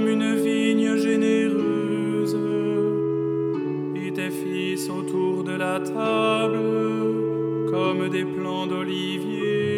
comme une vigne généreuse, et tes fils autour de la table, comme des plants d'olivier.